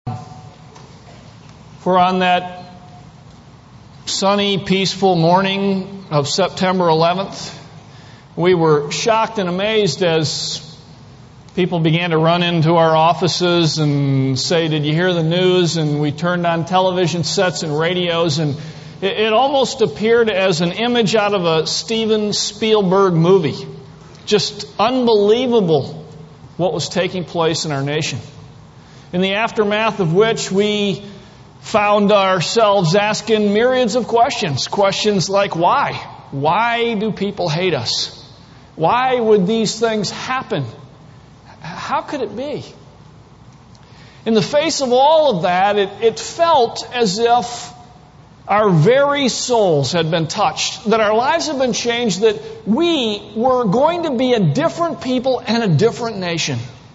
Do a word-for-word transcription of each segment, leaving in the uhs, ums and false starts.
For on that sunny, peaceful morning of September eleventh, we were shocked and amazed as people began to run into our offices and say, "Did you hear the news?" And we turned on television sets and radios, and it, it almost appeared as an image out of a Steven Spielberg movie. Just unbelievable what was taking place in our nation. In the aftermath of which we found ourselves asking myriads of questions. Questions like, why? Why do people hate us? Why would these things happen? How could it be? In the face of all of that, it, it felt as if our very souls had been touched, that our lives had been changed, that we were going to be a different people and a different nation.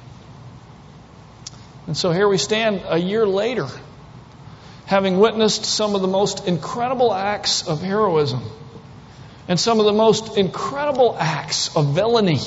And so here we stand a year later, having witnessed some of the most incredible acts of heroism and some of the most incredible acts of villainy.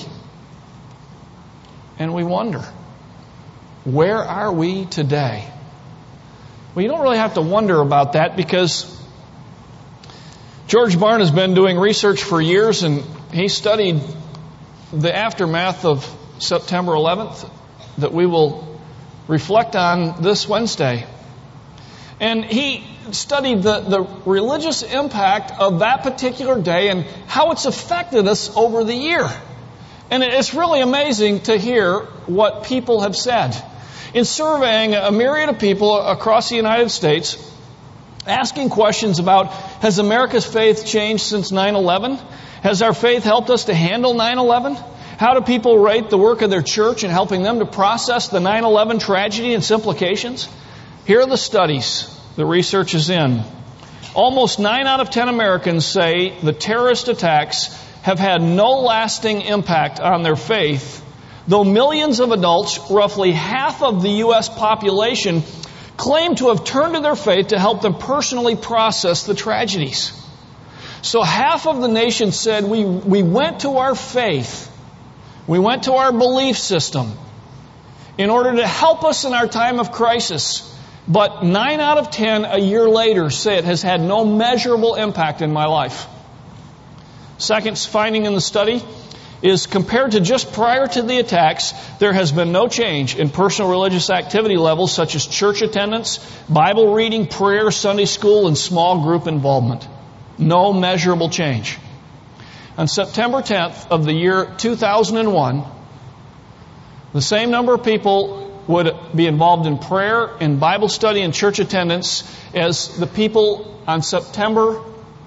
And we wonder, where are we today? Well, you don't really have to wonder about that, because George Barna has been doing research for years, and he studied the aftermath of September eleventh that we will reflect on this Wednesday. And he studied the, the religious impact of that particular day and how it's affected us over the year. And it's really amazing to hear what people have said. In surveying a myriad of people across the United States, asking questions about, has America's faith changed since nine eleven? Has our faith helped us to handle nine eleven? How do people rate the work of their church in helping them to process the nine eleven tragedy and its implications? Here are the studies the research is in. Almost nine out of ten Americans say the terrorist attacks have had no lasting impact on their faith, though millions of adults, roughly half of the U S population, claim to have turned to their faith to help them personally process the tragedies. So half of the nation said we, we went to our faith, we went to our belief system in order to help us in our time of crisis. But nine out of ten a year later say it has had no measurable impact in my life. Second finding in the study is, compared to just prior to the attacks, there has been no change in personal religious activity levels such as church attendance, Bible reading, prayer, Sunday school, and small group involvement. No measurable change. On September tenth of the year two thousand one, the same number of people would be involved in prayer, in Bible study, and church attendance as the people on September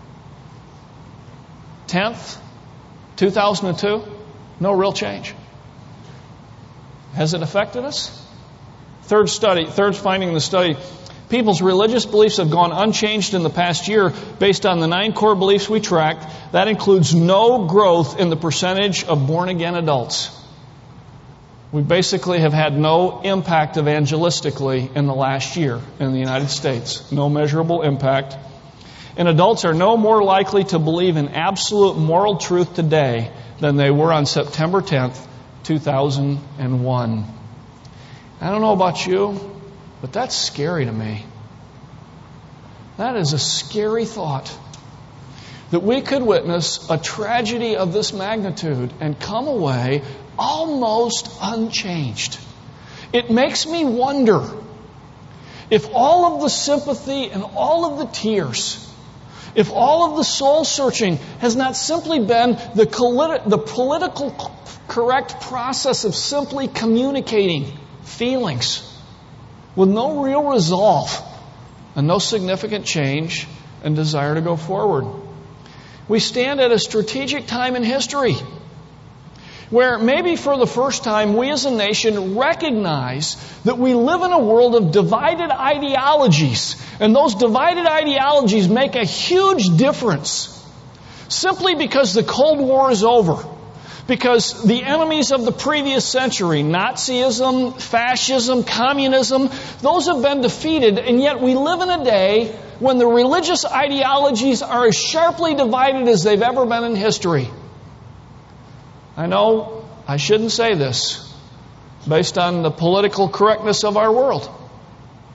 tenth, two thousand two. No real change. Has it affected us? Third study, third finding in the study, people's religious beliefs have gone unchanged in the past year based on the nine core beliefs we tracked. That includes no growth in the percentage of born-again adults. We basically have had no impact evangelistically in the last year in the United States. No measurable impact. And adults are no more likely to believe in absolute moral truth today than they were on September tenth, two thousand one. I don't know about you, but that's scary to me. That is a scary thought, that we could witness a tragedy of this magnitude and come away almost unchanged. It makes me wonder if all of the sympathy and all of the tears, if all of the soul searching has not simply been the, politi- the political correct process of simply communicating feelings with no real resolve and no significant change and desire to go forward. We stand at a strategic time in history where maybe for the first time we as a nation recognize that we live in a world of divided ideologies, and those divided ideologies make a huge difference simply because the Cold War is over. Because the enemies of the previous century, Nazism, fascism, communism, those have been defeated, and yet we live in a day when the religious ideologies are as sharply divided as they've ever been in history. I know I shouldn't say this based on the political correctness of our world.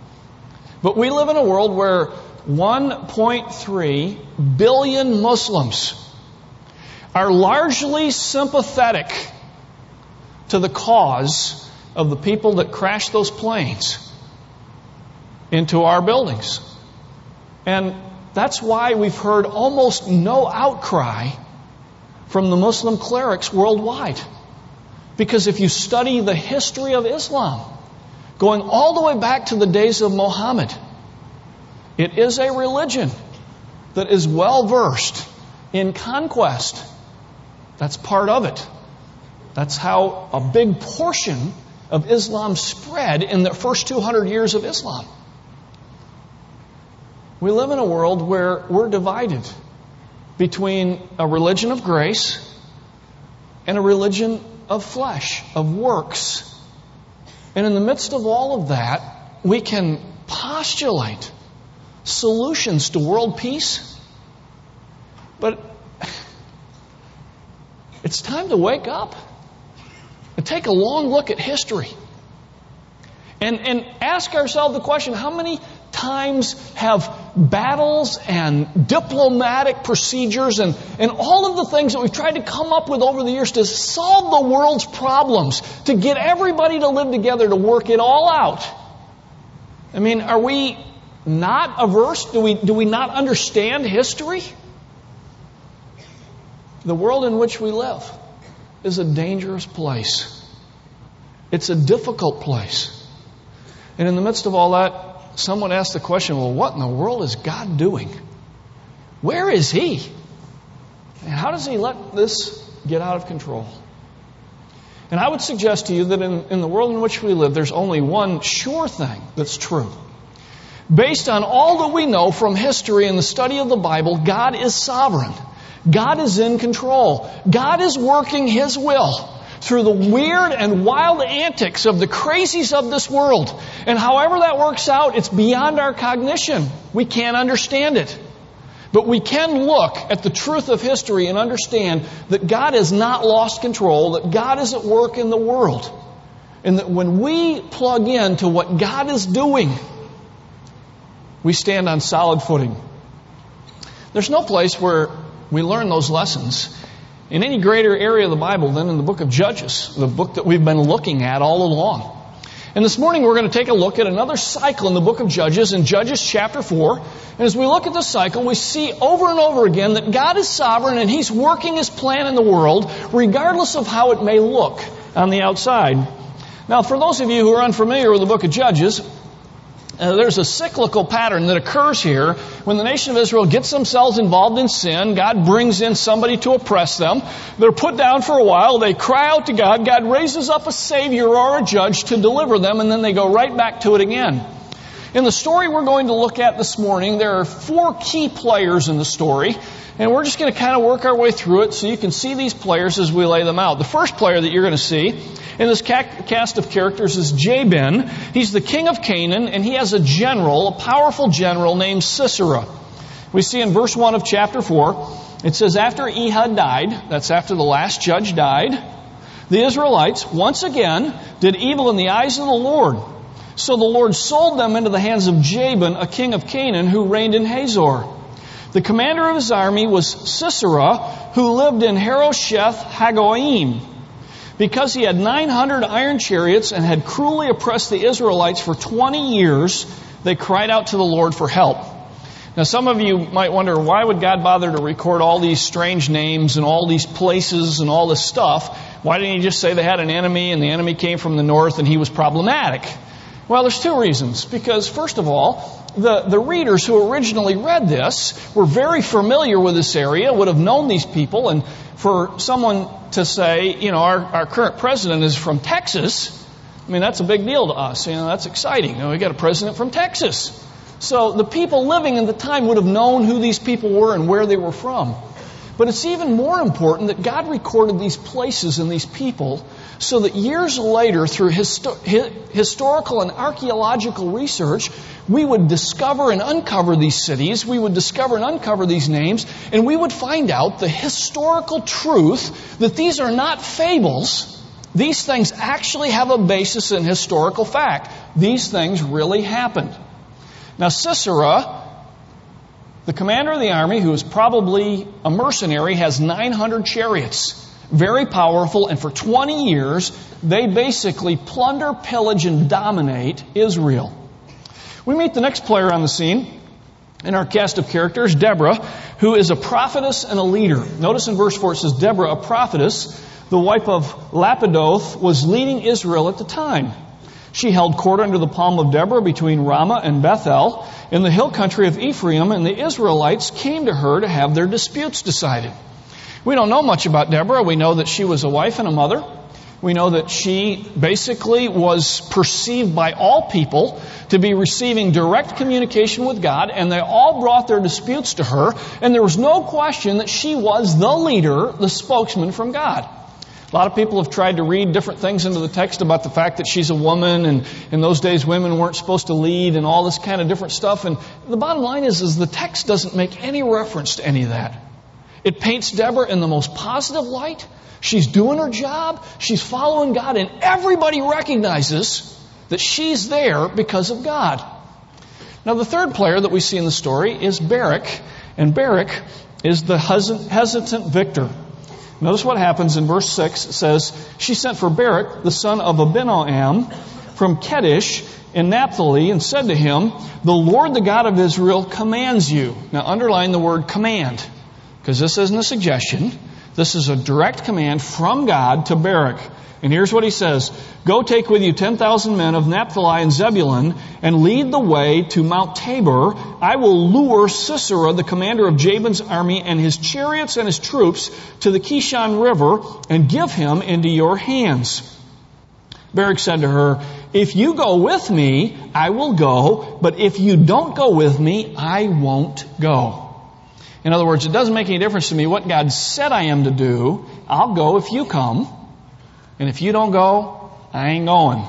But we live in a world where one point three billion Muslims are largely sympathetic to the cause of the people that crashed those planes into our buildings. And that's why we've heard almost no outcry from the Muslim clerics worldwide. Because if you study the history of Islam, going all the way back to the days of Muhammad, it is a religion that is well versed in conquest. That's part of it. That's how a big portion of Islam spread in the first two hundred years of Islam. We live in a world where we're divided between a religion of grace and a religion of flesh, of works. And in the midst of all of that, we can postulate solutions to world peace. But it's time to wake up and take a long look at history. And, and ask ourselves the question, how many times have battles and diplomatic procedures and, and all of the things that we've tried to come up with over the years to solve the world's problems, to get everybody to live together, to work it all out? I mean, are we not averse? Do we, do we not understand history? The world in which we live is a dangerous place. It's a difficult place. And in the midst of all that, someone asked the question, well, what in the world is God doing? Where is He? And how does He let this get out of control? And I would suggest to you that in, in the world in which we live, there's only one sure thing that's true. Based on all that we know from history and the study of the Bible, God is sovereign. God is in control. God is working His will through the weird and wild antics of the crazies of this world. And however that works out, it's beyond our cognition. We can't understand it. But we can look at the truth of history and understand that God has not lost control, that God is at work in the world. And that when we plug in to what God is doing, we stand on solid footing. There's no place where we learn those lessons in any greater area of the Bible than in the book of Judges, the book that we've been looking at all along. And this morning we're going to take a look at another cycle in the book of Judges, in Judges chapter four. And as we look at this cycle, we see over and over again that God is sovereign and He's working His plan in the world, regardless of how it may look on the outside. Now, for those of you who are unfamiliar with the book of Judges, Uh, there's a cyclical pattern that occurs here. When the nation of Israel gets themselves involved in sin, God brings in somebody to oppress them. They're put down for a while. They cry out to God. God raises up a Savior or a judge to deliver them, and then they go right back to it again. In the story we're going to look at this morning, there are four key players in the story, and we're just going to kind of work our way through it so you can see these players as we lay them out. The first player that you're going to see in this cast of characters is Jabin. He's the king of Canaan, and he has a general, a powerful general named Sisera. We see in verse one of chapter four, it says, after Ehud died, that's after the last judge died, the Israelites once again did evil in the eyes of the Lord. So the Lord sold them into the hands of Jabin, a king of Canaan, who reigned in Hazor. The commander of his army was Sisera, who lived in Harosheth Hagoyim. Because he had nine hundred iron chariots and had cruelly oppressed the Israelites for twenty years, they cried out to the Lord for help. Now, some of you might wonder, why would God bother to record all these strange names and all these places and all this stuff? Why didn't He just say they had an enemy and the enemy came from the north and he was problematic? Well, there's two reasons. Because, first of all, the, the readers who originally read this were very familiar with this area, would have known these people, and for someone to say, you know, our, our current president is from Texas, I mean, that's a big deal to us. You know, that's exciting. You know, we got a president from Texas. So the people living in the time would have known who these people were and where they were from. But it's even more important that God recorded these places and these people so that years later, through histo- hi- historical and archaeological research, we would discover and uncover these cities, we would discover and uncover these names, and we would find out the historical truth that these are not fables. These things actually have a basis in historical fact. These things really happened. Now Sisera, the commander of the army, who is probably a mercenary, has nine hundred chariots. Very powerful, and for twenty years, they basically plunder, pillage, and dominate Israel. We meet the next player on the scene in our cast of characters, Deborah, who is a prophetess and a leader. Notice in verse four it says, Deborah, a prophetess, the wife of Lapidoth, was leading Israel at the time. She held court under the palm of Deborah between Ramah and Bethel in the hill country of Ephraim, and the Israelites came to her to have their disputes decided. We don't know much about Deborah. We know that she was a wife and a mother. We know that she basically was perceived by all people to be receiving direct communication with God, and they all brought their disputes to her, and there was no question that she was the leader, the spokesman from God. A lot of people have tried to read different things into the text about the fact that she's a woman, and in those days women weren't supposed to lead, and all this kind of different stuff. And the bottom line is, is the text doesn't make any reference to any of that. It paints Deborah in the most positive light. She's doing her job. She's following God, and everybody recognizes that she's there because of God. Now, the third player that we see in the story is Barak, and Barak is the hesitant victor. Notice what happens in verse six. It says, she sent for Barak, the son of Abinoam, from Kedesh in Naphtali, and said to him, the Lord, the God of Israel, commands you. Now, underline the word command, because this isn't a suggestion. This is a direct command from God to Barak. And here's what he says. Go take with you ten thousand men of Naphtali and Zebulun and lead the way to Mount Tabor. I will lure Sisera, the commander of Jabin's army, and his chariots and his troops to the Kishon River and give him into your hands. Barak said to her, if you go with me, I will go, but if you don't go with me, I won't go. In other words, it doesn't make any difference to me what God said I am to do. I'll go if you come. And if you don't go, I ain't going.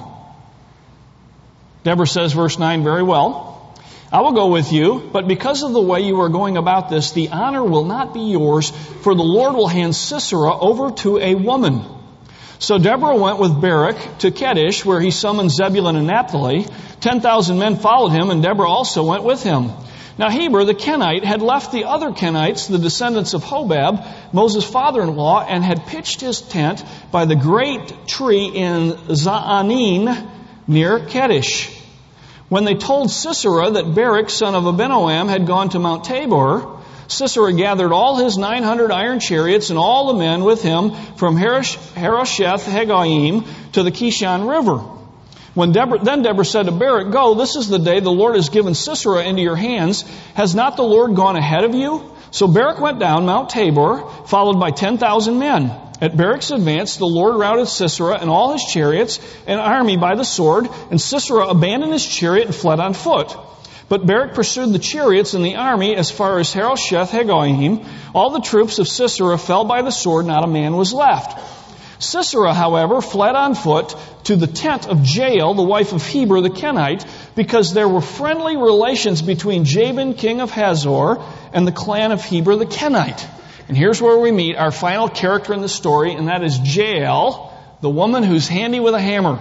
Deborah says, verse nine, very well. I will go with you, but because of the way you are going about this, the honor will not be yours, for the Lord will hand Sisera over to a woman. So Deborah went with Barak to Kedesh, where he summoned Zebulun and Naphtali. Ten thousand men followed him, and Deborah also went with him. Now Heber the Kenite had left the other Kenites, the descendants of Hobab, Moses' father-in-law, and had pitched his tent by the great tree in Zaanin near Kedesh. When they told Sisera that Barak, son of Abinoam, had gone to Mount Tabor, Sisera gathered all his nine hundred iron chariots and all the men with him from Harosheth Hagoyim to the Kishon River. When Deborah, then Deborah said to Barak, go, this is the day the Lord has given Sisera into your hands. Has not the Lord gone ahead of you? So Barak went down Mount Tabor, followed by ten thousand men. At Barak's advance, the Lord routed Sisera and all his chariots and army by the sword, and Sisera abandoned his chariot and fled on foot. But Barak pursued the chariots and the army as far as Harosheth Hagoyim. All the troops of Sisera fell by the sword, not a man was left. Sisera, however, fled on foot to the tent of Jael, the wife of Heber the Kenite, because there were friendly relations between Jabin, king of Hazor, and the clan of Heber the Kenite. And here's where we meet our final character in the story, and that is Jael, the woman who's handy with a hammer.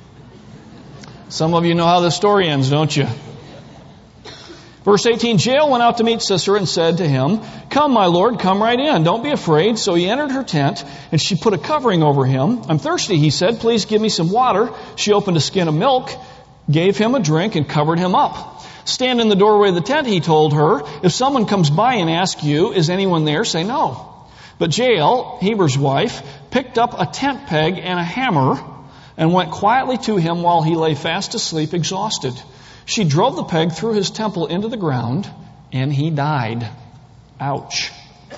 Some of you know how the story ends, don't you? Verse eighteen, Jael went out to meet Sisera and said to him, come, my lord, come right in. Don't be afraid. So he entered her tent, and she put a covering over him. I'm thirsty, he said. Please give me some water. She opened a skin of milk, gave him a drink, and covered him up. Stand in the doorway of the tent, he told her. If someone comes by and asks you, is anyone there? Say no. But Jael, Heber's wife, picked up a tent peg and a hammer and went quietly to him while he lay fast asleep, exhausted. She drove the peg through his temple into the ground, and he died. Ouch.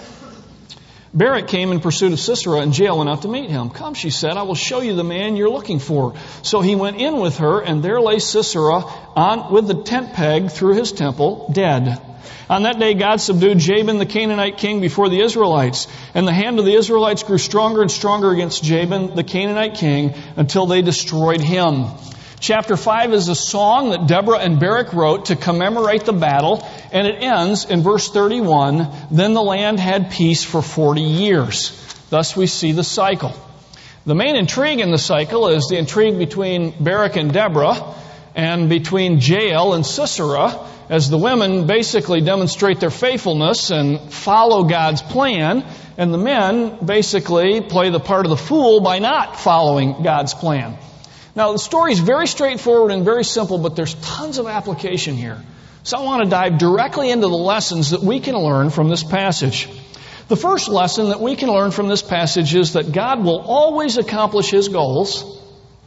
Barak came in pursuit of Sisera, and Jael went out to meet him. Come, she said, I will show you the man you're looking for. So he went in with her, and there lay Sisera on with the tent peg through his temple, dead. On that day God subdued Jabin the Canaanite king before the Israelites, and the hand of the Israelites grew stronger and stronger against Jabin the Canaanite king until they destroyed him. Chapter five is a song that Deborah and Barak wrote to commemorate the battle, and it ends in verse thirty-one, then the land had peace for forty years. Thus we see the cycle. The main intrigue in the cycle is the intrigue between Barak and Deborah, and between Jael and Sisera, as the women basically demonstrate their faithfulness and follow God's plan, and the men basically play the part of the fool by not following God's plan. Now, the story is very straightforward and very simple, but there's tons of application here. So I want to dive directly into the lessons that we can learn from this passage. The first lesson that we can learn from this passage is that God will always accomplish His goals,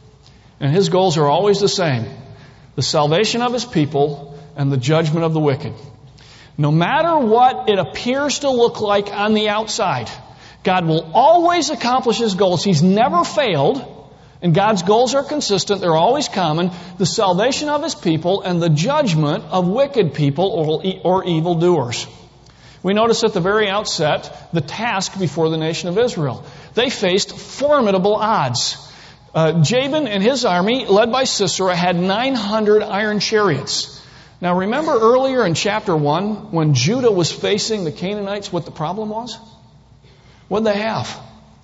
and His goals are always the same: the salvation of His people and the judgment of the wicked. No matter what it appears to look like on the outside, God will always accomplish His goals. He's never failed, and God's goals are consistent. They're always common: the salvation of His people and the judgment of wicked people or, or evildoers. We notice at the very outset the task before the nation of Israel. They faced formidable odds. Uh, Jabin and his army, led by Sisera, had nine hundred iron chariots. Now remember earlier in chapter one, when Judah was facing the Canaanites, what the problem was? What did they have?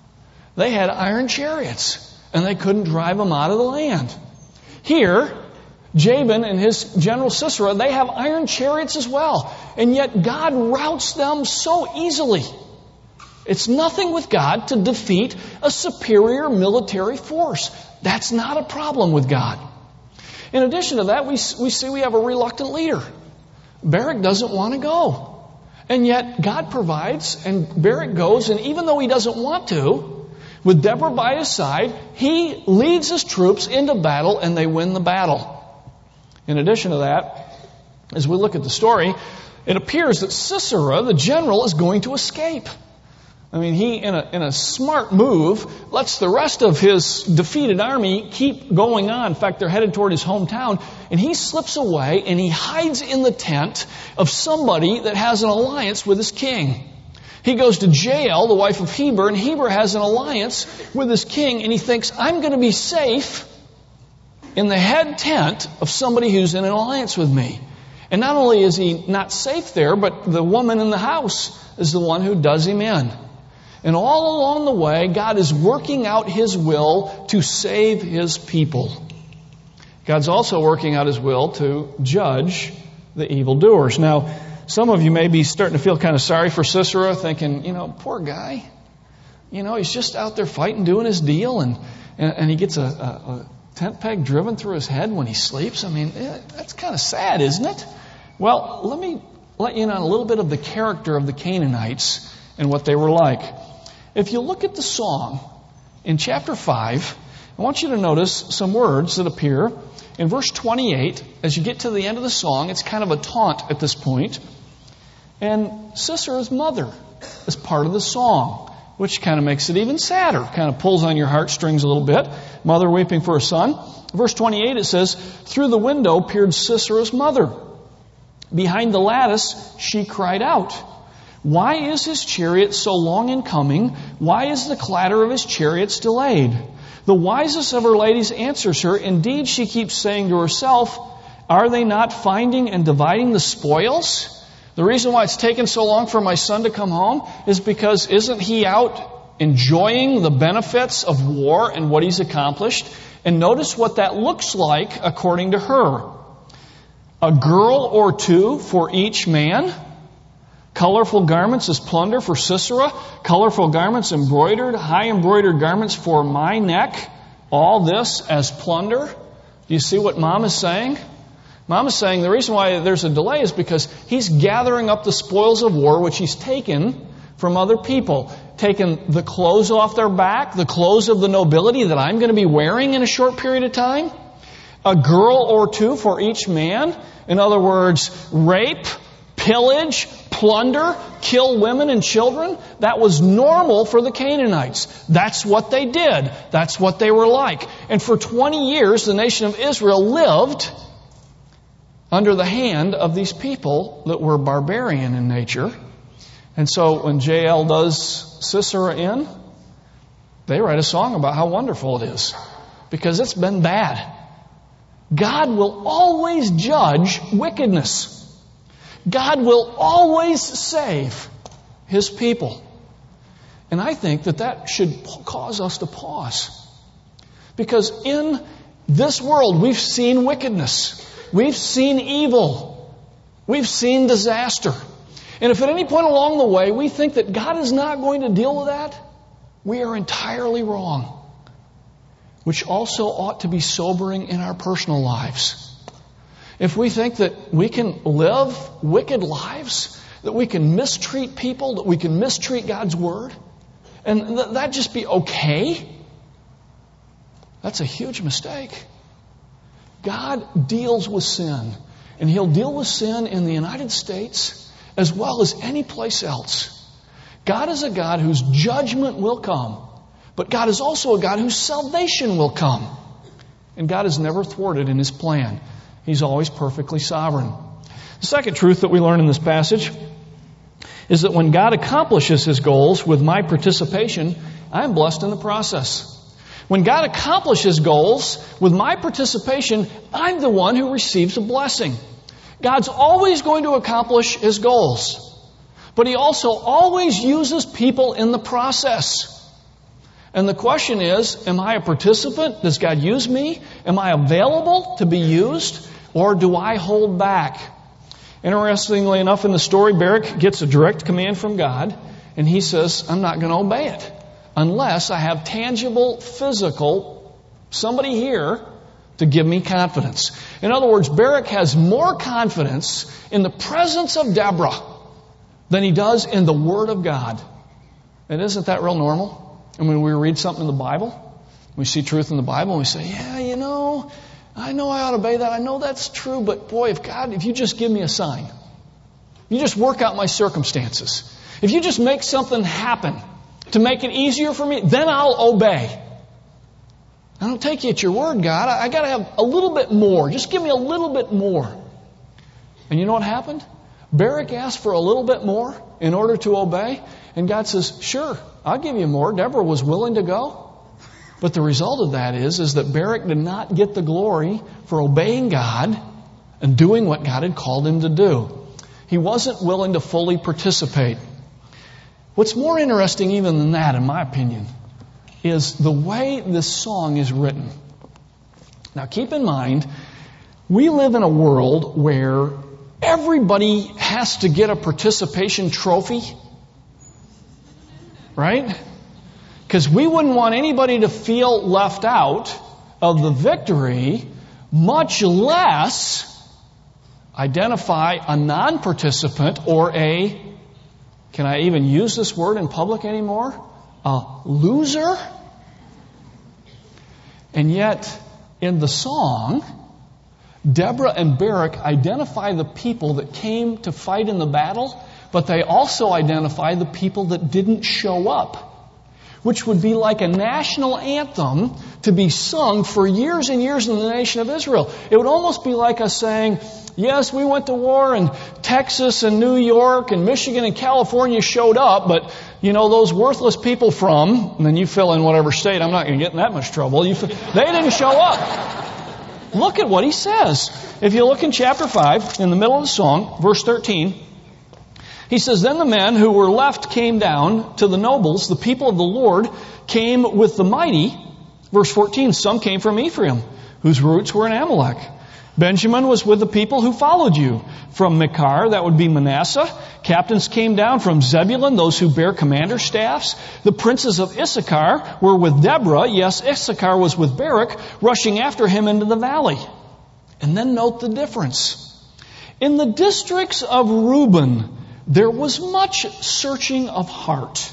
They had iron chariots, and they couldn't drive them out of the land. Here, Jabin and his general Sisera, they have iron chariots as well. And yet God routs them so easily. It's nothing with God to defeat a superior military force. That's not a problem with God. In addition to that, we, we see we have a reluctant leader. Barak doesn't want to go. And yet God provides, and Barak goes, and even though he doesn't want to, with Deborah by his side, he leads his troops into battle, and they win the battle. In addition to that, as we look at the story, it appears that Sisera, the general, is going to escape. I mean, he, in a, in a smart move, lets the rest of his defeated army keep going on. In fact, they're headed toward his hometown. And he slips away and he hides in the tent of somebody that has an alliance with his king. He goes to Jael, the wife of Heber, and Heber has an alliance with his king. And he thinks, I'm going to be safe in the head tent of somebody who's in an alliance with me. And not only is he not safe there, but the woman in the house is the one who does him in. And all along the way, God is working out His will to save His people. God's also working out His will to judge the evildoers. Now, some of you may be starting to feel kind of sorry for Sisera, thinking, you know, poor guy. You know, he's just out there fighting, doing his deal, and, and, and he gets a, a, a tent peg driven through his head when he sleeps. I mean, that's kind of sad, isn't it? Well, let me let you in on a little bit of the character of the Canaanites and what they were like. If you look at the song in chapter five, I want you to notice some words that appear in verse twenty-eight. As you get to the end of the song, it's kind of a taunt at this point. And Sisera's mother is part of the song, which kind of makes it even sadder, kind of pulls on your heartstrings a little bit. Mother weeping for a son. Verse twenty-eight, it says, through the window peered Sisera's mother. Behind the lattice, she cried out. Why is his chariot so long in coming? Why is the clatter of his chariots delayed? The wisest of her ladies answers her. Indeed, she keeps saying to herself, are they not finding and dividing the spoils? The reason why it's taken so long for my son to come home is because isn't he out enjoying the benefits of war and what he's accomplished? And notice what that looks like according to her. A girl or two for each man. Colorful garments as plunder for Sisera. Colorful garments embroidered. High embroidered garments for my neck. All this as plunder. Do you see what Mom is saying? Mom is saying the reason why there's a delay is because he's gathering up the spoils of war which he's taken from other people. Taken the clothes off their back, the clothes of the nobility that I'm going to be wearing in a short period of time. A girl or two for each man. In other words, rape, pillage, plunder, kill women and children. That was normal for the Canaanites. That's what they did. That's what they were like. And for twenty years, the nation of Israel lived under the hand of these people that were barbarian in nature. And so when Jael does Sisera in, they write a song about how wonderful it is. Because it's been bad. God will always judge wickedness. God will always save His people. And I think that that should cause us to pause. Because in This world, we've seen wickedness. We've seen evil. We've seen disaster. And if at any point along the way we think that God is not going to deal with that, we are entirely wrong. Which also ought to be sobering in our personal lives. If we think that we can live wicked lives, that we can mistreat people, that we can mistreat God's Word, and th- that just be okay, that's a huge mistake. God deals with sin, and He'll deal with sin in the United States as well as any place else. God is a God whose judgment will come, but God is also a God whose salvation will come. And God is never thwarted in His plan. He's always perfectly sovereign. The second truth that we learn in this passage is that when God accomplishes His goals with my participation, I am blessed in the process. When God accomplishes goals with my participation, I'm the one who receives a blessing. God's always going to accomplish His goals. But He also always uses people in the process. And the question is, am I a participant? Does God use me? Am I available to be used? Or do I hold back? Interestingly enough, in the story, Barak gets a direct command from God, and he says, I'm not going to obey it unless I have tangible, physical, somebody here to give me confidence. In other words, Barak has more confidence in the presence of Deborah than he does in the Word of God. And isn't that real normal? And when we read something in the Bible, we see truth in the Bible, and we say, yeah, you know, I know I ought to obey that. I know that's true, but boy, if God, if you just give me a sign, you just work out my circumstances, if you just make something happen to make it easier for me, then I'll obey. I don't take you at your word, God. I, I got to have a little bit more. Just give me a little bit more. And you know what happened? Barak asked for a little bit more in order to obey, and God says, sure, I'll give you more. Deborah was willing to go. But the result of that is, is that Barak did not get the glory for obeying God and doing what God had called him to do. He wasn't willing to fully participate. What's more interesting even than that, in my opinion, is the way this song is written. Now keep in mind, we live in a world where everybody has to get a participation trophy. Right? Because we wouldn't want anybody to feel left out of the victory, much less identify a non-participant or a, can I even use this word in public anymore? A loser? And yet, in the song, Deborah and Barak identify the people that came to fight in the battle, but they also identify the people that didn't show up, which would be like a national anthem to be sung for years and years in the nation of Israel. It would almost be like us saying, yes, we went to war and Texas and New York and Michigan and California showed up, but, you know, those worthless people from, and then you fill in whatever state, I'm not going to get in that much trouble, you, they didn't show up. Look at what he says. If you look in chapter five, in the middle of the song, verse thirteen, he says, then the men who were left came down to the nobles. The people of the Lord came with the mighty. Verse fourteen, some came from Ephraim, whose roots were in Amalek. Benjamin was with the people who followed you. From Machar, that would be Manasseh. Captains came down from Zebulun, those who bear commander staffs. The princes of Issachar were with Deborah. Yes, Issachar was with Barak, rushing after him into the valley. And then note the difference. In the districts of Reuben, there was much searching of heart.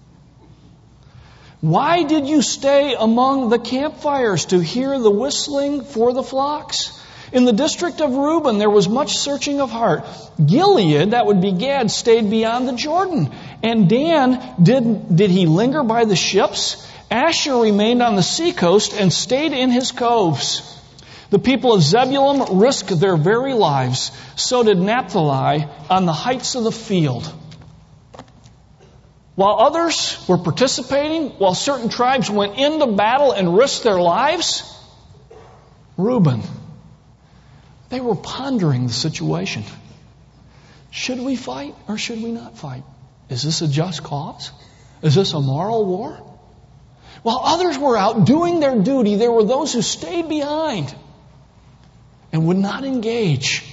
Why did you stay among the campfires to hear the whistling for the flocks? In the district of Reuben, there was much searching of heart. Gilead, that would be Gad, stayed beyond the Jordan. And Dan, did, did he linger by the ships? Asher remained on the seacoast and stayed in his coves. The people of Zebulun risked their very lives. So did Naphtali on the heights of the field. While others were participating, while certain tribes went into battle and risked their lives, Reuben, they were pondering the situation. Should we fight or should we not fight? Is this a just cause? Is this a moral war? While others were out doing their duty, there were those who stayed behind and would not engage.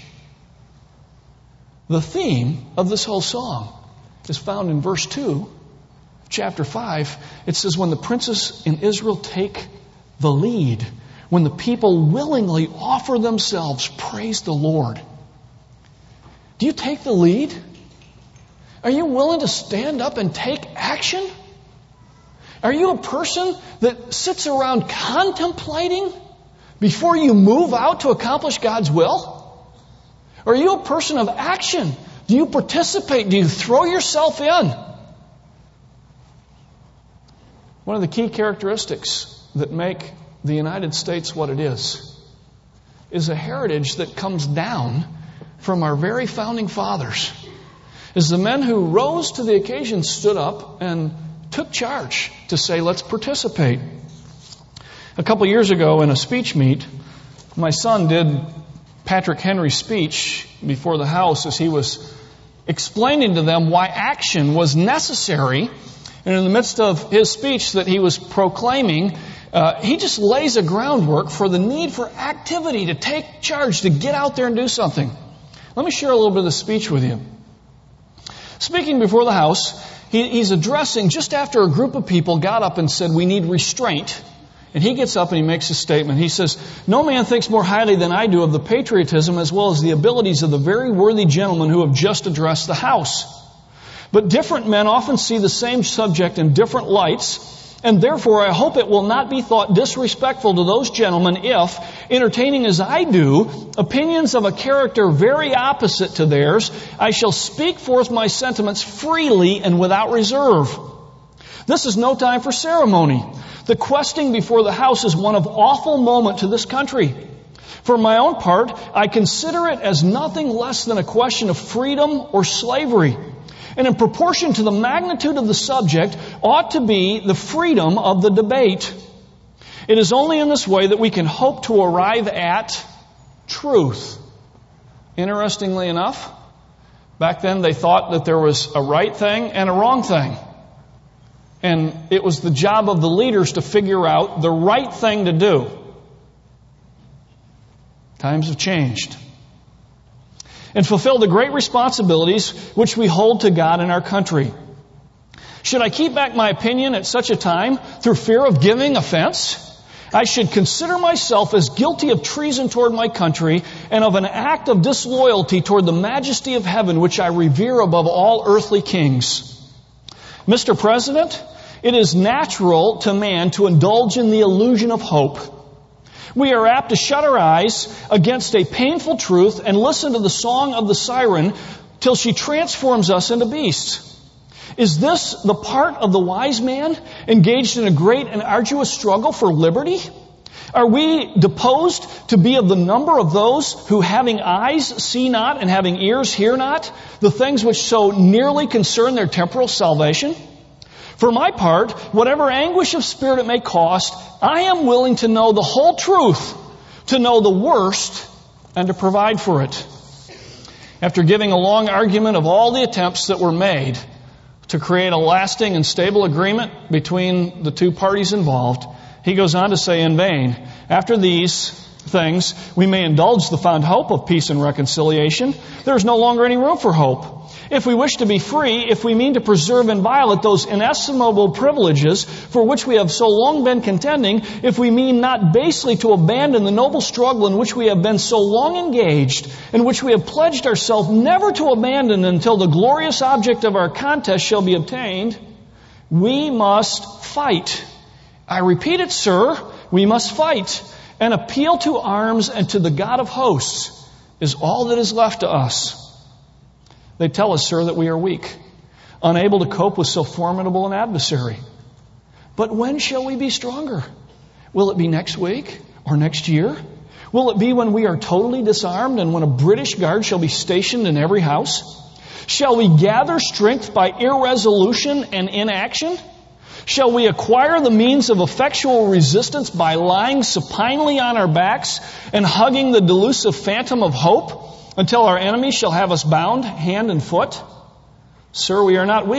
The theme of this whole song is found in verse two of chapter five. It says, when the princes in Israel take the lead, when the people willingly offer themselves, praise the Lord. Do you take the lead? Are you willing to stand up and take action? Are you a person that sits around contemplating before you move out to accomplish God's will? Or are you a person of action? Do you participate? Do you throw yourself in? One of the key characteristics that make the United States what it is is a heritage that comes down from our very founding fathers. Is the men who rose to the occasion, stood up and took charge to say, let's participate. A couple years ago in a speech meet, my son did Patrick Henry's speech before the House as he was explaining to them why action was necessary. And in the midst of his speech that he was proclaiming, uh, he just lays a groundwork for the need for activity, to take charge, to get out there and do something. Let me share a little bit of the speech with you. Speaking before the House, he, he's addressing just after a group of people got up and said, we need restraint. And he gets up and he makes a statement. He says, no man thinks more highly than I do of the patriotism as well as the abilities of the very worthy gentleman who have just addressed the House. But different men often see the same subject in different lights, and therefore I hope it will not be thought disrespectful to those gentlemen if, entertaining as I do, opinions of a character very opposite to theirs, I shall speak forth my sentiments freely and without reserve. This is no time for ceremony. The questing before the House is one of awful moment to this country. For my own part, I consider it as nothing less than a question of freedom or slavery. And in proportion to the magnitude of the subject ought to be the freedom of the debate. It is only in this way that we can hope to arrive at truth. Interestingly enough, back then they thought that there was a right thing and a wrong thing. And it was the job of the leaders to figure out the right thing to do. Times have changed. And fulfill the great responsibilities which we hold to God and our country. Should I keep back my opinion at such a time through fear of giving offense? I should consider myself as guilty of treason toward my country and of an act of disloyalty toward the majesty of heaven which I revere above all earthly kings. Mister President, it is natural to man to indulge in the illusion of hope. We are apt to shut our eyes against a painful truth and listen to the song of the siren till she transforms us into beasts. Is this the part of the wise man engaged in a great and arduous struggle for liberty? Are we disposed to be of the number of those who, having eyes, see not, and having ears, hear not, the things which so nearly concern their temporal salvation? For my part, whatever anguish of spirit it may cost, I am willing to know the whole truth, to know the worst, and to provide for it. After giving a long argument of all the attempts that were made to create a lasting and stable agreement between the two parties involved, he goes on to say, in vain. After these things, we may indulge the fond hope of peace and reconciliation. There is no longer any room for hope. If we wish to be free, if we mean to preserve inviolate those inestimable privileges for which we have so long been contending, if we mean not basely to abandon the noble struggle in which we have been so long engaged, in which we have pledged ourselves never to abandon until the glorious object of our contest shall be obtained, we must fight. I repeat it, sir, we must fight. An appeal to arms and to the God of hosts is all that is left to us. They tell us, sir, that we are weak, unable to cope with so formidable an adversary. But when shall we be stronger? Will it be next week or next year? Will it be when we are totally disarmed and when a British guard shall be stationed in every house? Shall we gather strength by irresolution and inaction? Shall we acquire the means of effectual resistance by lying supinely on our backs and hugging the delusive phantom of hope until our enemies shall have us bound hand and foot? Sir, we are not weak,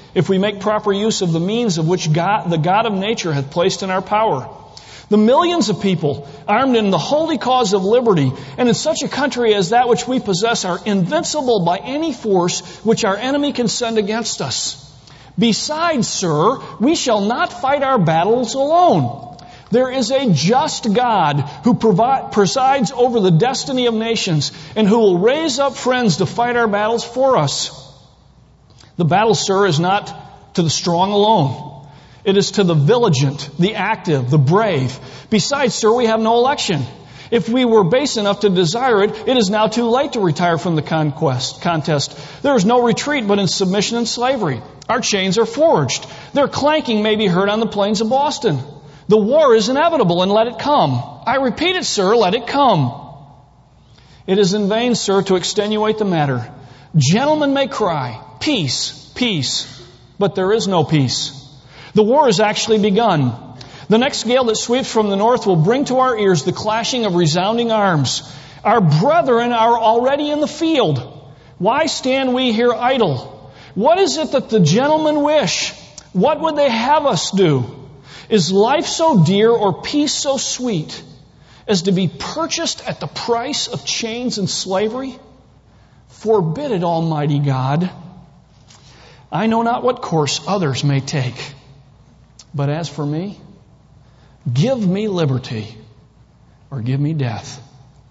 if we make proper use of the means of which God, the God of nature hath placed in our power. The millions of people armed in the holy cause of liberty and in such a country as that which we possess are invincible by any force which our enemy can send against us. Besides, sir, we shall not fight our battles alone. There is a just God who provi- presides over the destiny of nations and who will raise up friends to fight our battles for us. The battle, sir, is not to the strong alone. It is to the vigilant, the active, the brave. Besides, sir, we have no election. If we were base enough to desire it, it is now too late to retire from the conquest, contest. There is no retreat but in submission and slavery. Our chains are forged. Their clanking may be heard on the plains of Boston. The war is inevitable, and let it come. I repeat it, sir, let it come. It is in vain, sir, to extenuate the matter. Gentlemen may cry, peace, peace, but there is no peace. The war has actually begun. The next gale that sweeps from the north will bring to our ears the clashing of resounding arms. Our brethren are already in the field. Why stand we here idle? What is it that the gentlemen wish? What would they have us do? Is life so dear or peace so sweet as to be purchased at the price of chains and slavery? Forbid it, Almighty God. I know not what course others may take. But as for me, give me liberty or give me death.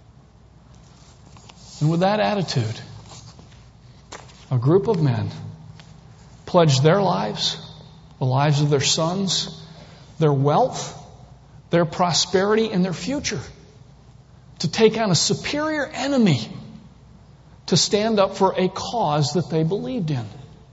And with that attitude, a group of men pledged their lives, the lives of their sons, their wealth, their prosperity, and their future to take on a superior enemy, to stand up for a cause that they believed in.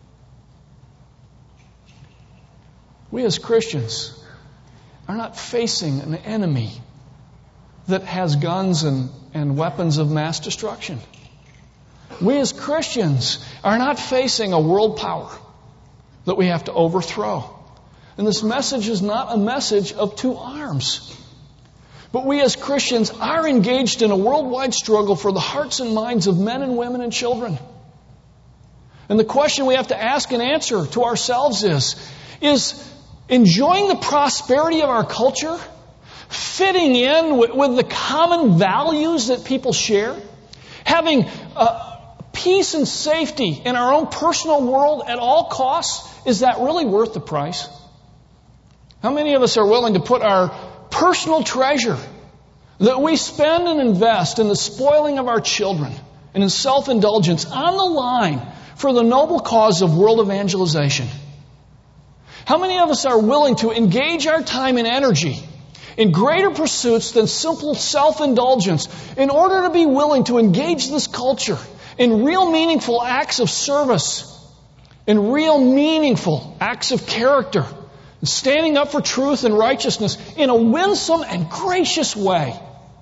We as Christians are not facing an enemy that has guns and, and weapons of mass destruction. We as Christians are not facing a world power that we have to overthrow. And this message is not a message of two arms. But we as Christians are engaged in a worldwide struggle for the hearts and minds of men and women and children. And the question we have to ask and answer to ourselves is, is enjoying the prosperity of our culture, fitting in with, with the common values that people share, having uh, peace and safety in our own personal world at all costs, is that really worth the price? How many of us are willing to put our personal treasure that we spend and invest in the spoiling of our children and in self-indulgence on the line for the noble cause of world evangelization? How many of us are willing to engage our time and energy in greater pursuits than simple self-indulgence in order to be willing to engage this culture in real meaningful acts of service, in real meaningful acts of character, and standing up for truth and righteousness in a winsome and gracious way?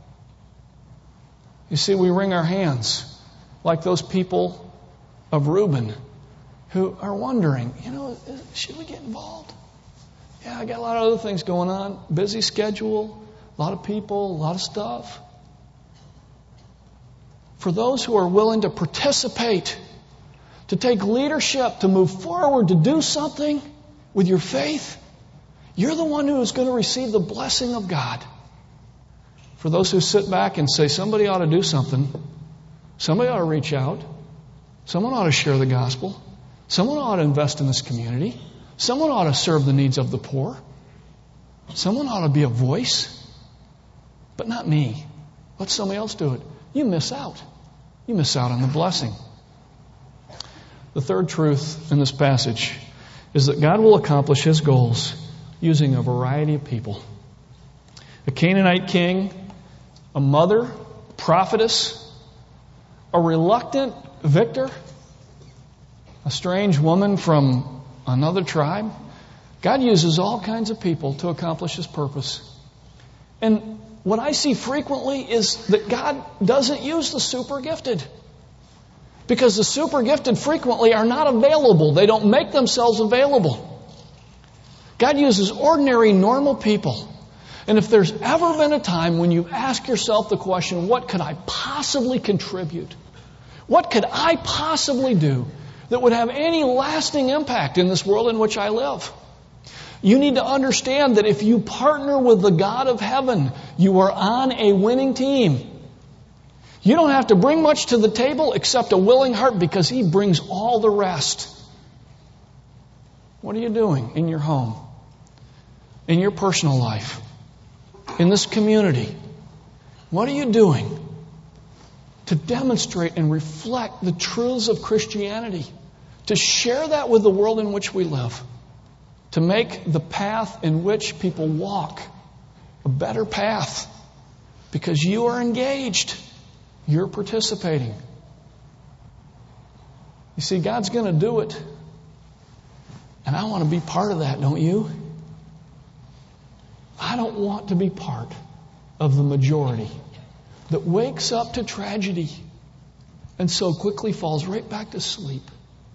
You see, we wring our hands like those people of Reuben who are wondering, you know, should we get involved? Yeah, I got a lot of other things going on. Busy schedule, a lot of people, a lot of stuff. For those who are willing to participate, to take leadership, to move forward, to do something with your faith, you're the one who is going to receive the blessing of God. For those who sit back and say, somebody ought to do something, somebody ought to reach out, someone ought to share the gospel, someone ought to invest in this community. Someone ought to serve the needs of the poor. Someone ought to be a voice. But not me. Let somebody else do it. You miss out. You miss out on the blessing. The third truth in this passage is that God will accomplish His goals using a variety of people. A Canaanite king, a mother, a prophetess, a reluctant victor, a strange woman from another tribe. God uses all kinds of people to accomplish His purpose. And what I see frequently is that God doesn't use the super gifted. Because the super gifted frequently are not available. They don't make themselves available. God uses ordinary, normal people. And if there's ever been a time when you ask yourself the question, what could I possibly contribute? What could I possibly do that would have any lasting impact in this world in which I live. You need to understand that if you partner with the God of heaven, you are on a winning team. You don't have to bring much to the table except a willing heart because He brings all the rest. What are you doing in your home, in your personal life, in this community? What are you doing to demonstrate and reflect the truths of Christianity, to share that with the world in which we live, to make the path in which people walk a better path because you are engaged, you're participating. You see, God's going to do it, and I want to be part of that, don't you? I don't want to be part of the majority that wakes up to tragedy and so quickly falls right back to sleep.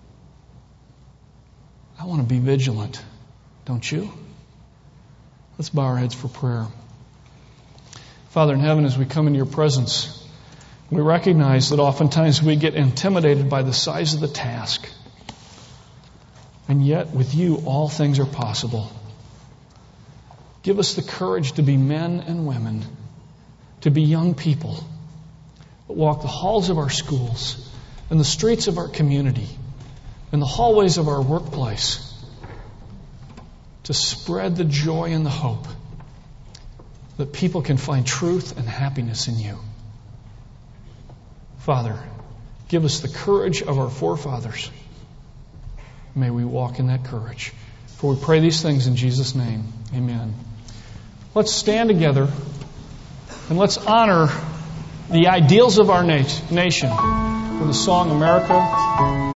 I want to be vigilant, don't you? Let's bow our heads for prayer. Father in heaven, as we come into your presence, we recognize that oftentimes we get intimidated by the size of the task. And yet, with you, all things are possible. Give us the courage to be men and women, to be young people, that walk the halls of our schools, and the streets of our community, and the hallways of our workplace, to spread the joy and the hope that people can find truth and happiness in you. Father, give us the courage of our forefathers. May we walk in that courage. For we pray these things in Jesus' name. Amen. Let's stand together and let's honor the ideals of our nation with the song America.